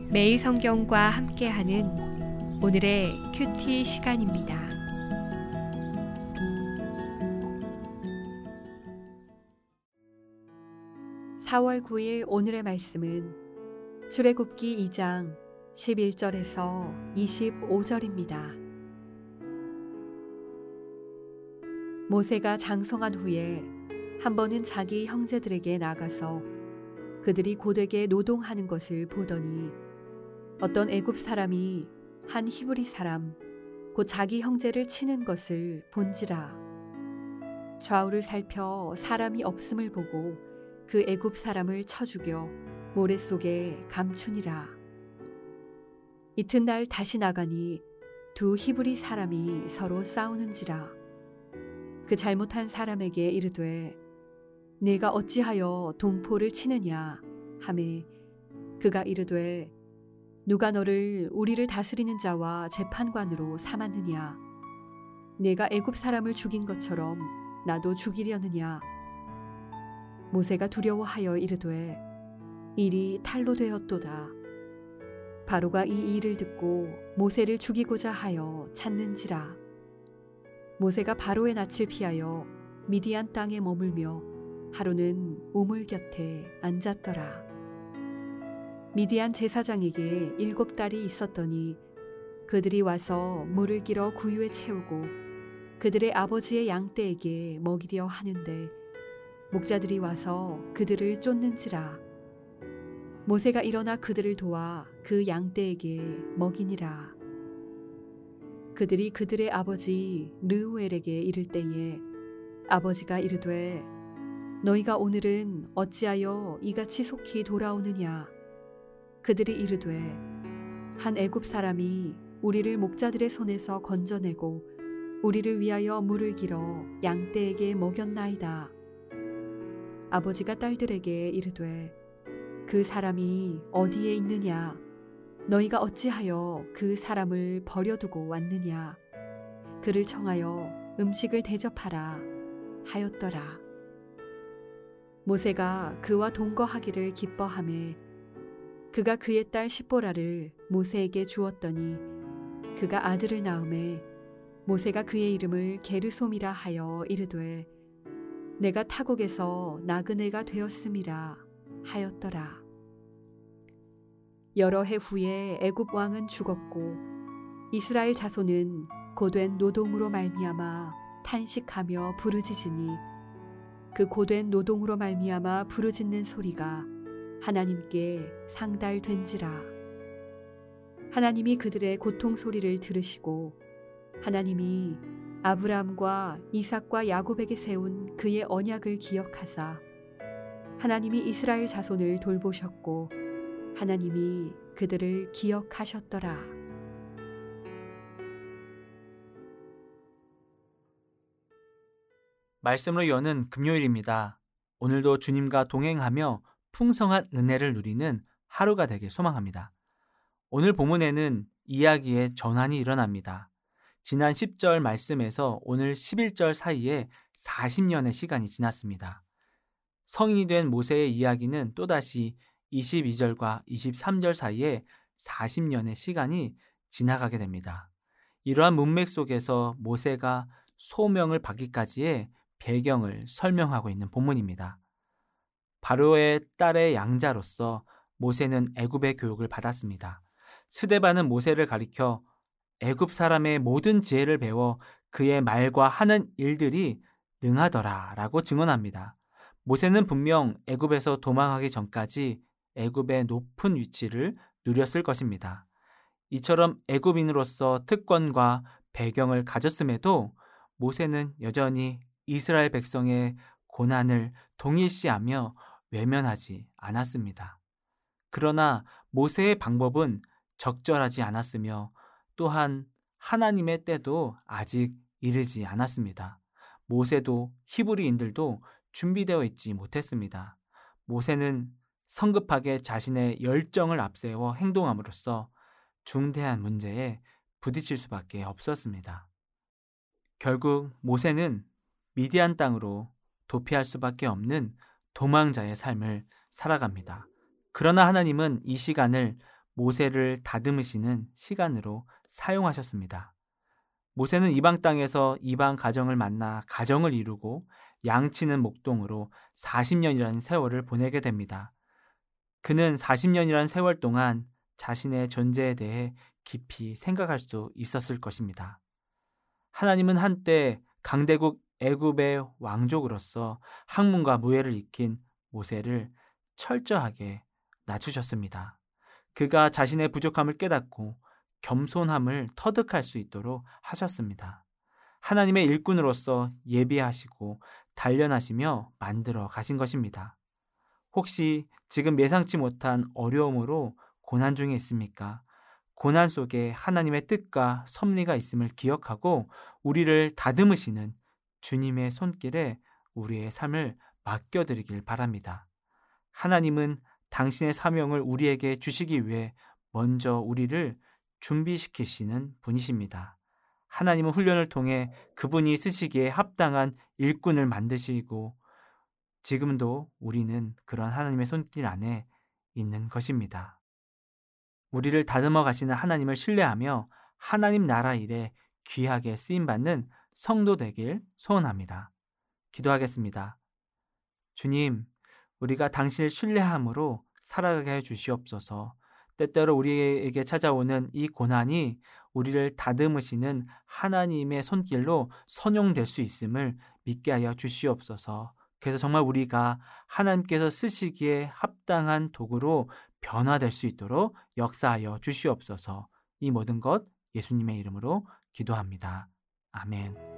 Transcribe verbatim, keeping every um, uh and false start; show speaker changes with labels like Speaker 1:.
Speaker 1: 매일 성경과 함께하는 오늘의 큐티 시간입니다. 사월 구일 오늘의 말씀은 출애굽기 이 장 십일 절에서 이십오 절입니다. 모세가 장성한 후에 한 번은 자기 형제들에게 나가서 그들이 고되게 노동하는 것을 보더니 어떤 애굽 사람이 한 히브리 사람 곧 자기 형제를 치는 것을 본지라. 좌우를 살펴 사람이 없음을 보고 그 애굽 사람을 쳐 죽여 모래 속에 감추니라. 이튿날 다시 나가니 두 히브리 사람이 서로 싸우는지라. 그 잘못한 사람에게 이르되 네가 어찌하여 동포를 치느냐 하매 그가 이르되 누가 너를 우리를 다스리는 자와 재판관으로 삼았느냐. 내가 애굽 사람을 죽인 것처럼 나도 죽이려느냐. 모세가 두려워하여 이르되 일이 탈로 되었도다. 바로가 이 일을 듣고 모세를 죽이고자 하여 찾는지라. 모세가 바로의 낯을 피하여 미디안 땅에 머물며 하루는 우물 곁에 앉았더라. 미디안 제사장에게 일곱 딸이 있었더니 그들이 와서 물을 길어 구유에 채우고 그들의 아버지의 양떼에게 먹이려 하는데 목자들이 와서 그들을 쫓는지라. 모세가 일어나 그들을 도와 그 양떼에게 먹이니라. 그들이 그들의 아버지 르우엘에게 이를 때에 아버지가 이르되 너희가 오늘은 어찌하여 이같이 속히 돌아오느냐. 그들이 이르되 한 애굽 사람이 우리를 목자들의 손에서 건져내고 우리를 위하여 물을 길어 양떼에게 먹였나이다. 아버지가 딸들에게 이르되 그 사람이 어디에 있느냐. 너희가 어찌하여 그 사람을 버려두고 왔느냐. 그를 청하여 음식을 대접하라 하였더라. 모세가 그와 동거하기를 기뻐하매 그가 그의 딸 십보라를 모세에게 주었더니 그가 아들을 낳음에 모세가 그의 이름을 게르솜이라 하여 이르되 내가 타국에서 나그네가 되었음이라 하였더라. 여러 해 후에 애굽 왕은 죽었고 이스라엘 자손은 고된 노동으로 말미암아 탄식하며 부르짖으니 그 고된 노동으로 말미암아 부르짖는 소리가 하나님께 상달된지라. 하나님이 그들의 고통 소리를 들으시고 하나님이 아브라함과 이삭과 야곱에게 세운 그의 언약을 기억하사 하나님이 이스라엘 자손을 돌보셨고 하나님이 그들을 기억하셨더라.
Speaker 2: 말씀으로 여는 금요일입니다. 오늘도 주님과 동행하며 풍성한 은혜를 누리는 하루가 되길 소망합니다. 오늘 본문에는 이야기의 전환이 일어납니다. 지난 십 절 말씀에서 오늘 십일 절 사이에 사십 년의 시간이 지났습니다. 성인이 된 모세의 이야기는 또다시 이십이 절과 이십삼 절 사이에 사십 년의 시간이 지나가게 됩니다. 이러한 문맥 속에서 모세가 소명을 받기까지의 배경을 설명하고 있는 본문입니다. 바로의 딸의 양자로서 모세는 애굽의 교육을 받았습니다. 스데반은 모세를 가리켜 애굽 사람의 모든 지혜를 배워 그의 말과 하는 일들이 능하더라 라고 증언합니다. 모세는 분명 애굽에서 도망하기 전까지 애굽의 높은 위치를 누렸을 것입니다. 이처럼 애굽인으로서 특권과 배경을 가졌음에도 모세는 여전히 이스라엘 백성의 고난을 동일시하며 외면하지 않았습니다. 그러나 모세의 방법은 적절하지 않았으며 또한 하나님의 때도 아직 이르지 않았습니다. 모세도 히브리인들도 준비되어 있지 못했습니다. 모세는 성급하게 자신의 열정을 앞세워 행동함으로써 중대한 문제에 부딪힐 수밖에 없었습니다. 결국 모세는 미디안 땅으로 도피할 수밖에 없는 도망자의 삶을 살아갑니다. 그러나 하나님은 이 시간을 모세를 다듬으시는 시간으로 사용하셨습니다. 모세는 이방 땅에서 이방 가정을 만나 가정을 이루고 양치는 목동으로 사십 년이라는 세월을 보내게 됩니다. 그는 사십 년이라는 세월 동안 자신의 존재에 대해 깊이 생각할 수 있었을 것입니다. 하나님은 한때 강대국 애굽의 왕족으로서 학문과 무예를 익힌 모세를 철저하게 낮추셨습니다. 그가 자신의 부족함을 깨닫고 겸손함을 터득할 수 있도록 하셨습니다. 하나님의 일꾼으로서 예비하시고 단련하시며 만들어 가신 것입니다. 혹시 지금 예상치 못한 어려움으로 고난 중에 있습니까? 고난 속에 하나님의 뜻과 섭리가 있음을 기억하고 우리를 다듬으시는 주님의 손길에 우리의 삶을 맡겨드리길 바랍니다. 하나님은 당신의 사명을 우리에게 주시기 위해 먼저 우리를 준비시키시는 분이십니다. 하나님은 훈련을 통해 그분이 쓰시기에 합당한 일꾼을 만드시고 지금도 우리는 그런 하나님의 손길 안에 있는 것입니다. 우리를 다듬어 가시는 하나님을 신뢰하며 하나님 나라 일에 귀하게 쓰임받는 성도 되길 소원합니다. 기도하겠습니다. 주님, 우리가 당신을 신뢰함으로 살아가게 해 주시옵소서. 때때로 우리에게 찾아오는 이 고난이 우리를 다듬으시는 하나님의 손길로 선용될 수 있음을 믿게 하여 주시옵소서. 그래서 정말 우리가 하나님께서 쓰시기에 합당한 도구로 변화될 수 있도록 역사하여 주시옵소서. 이 모든 것 예수님의 이름으로 기도합니다. 아멘.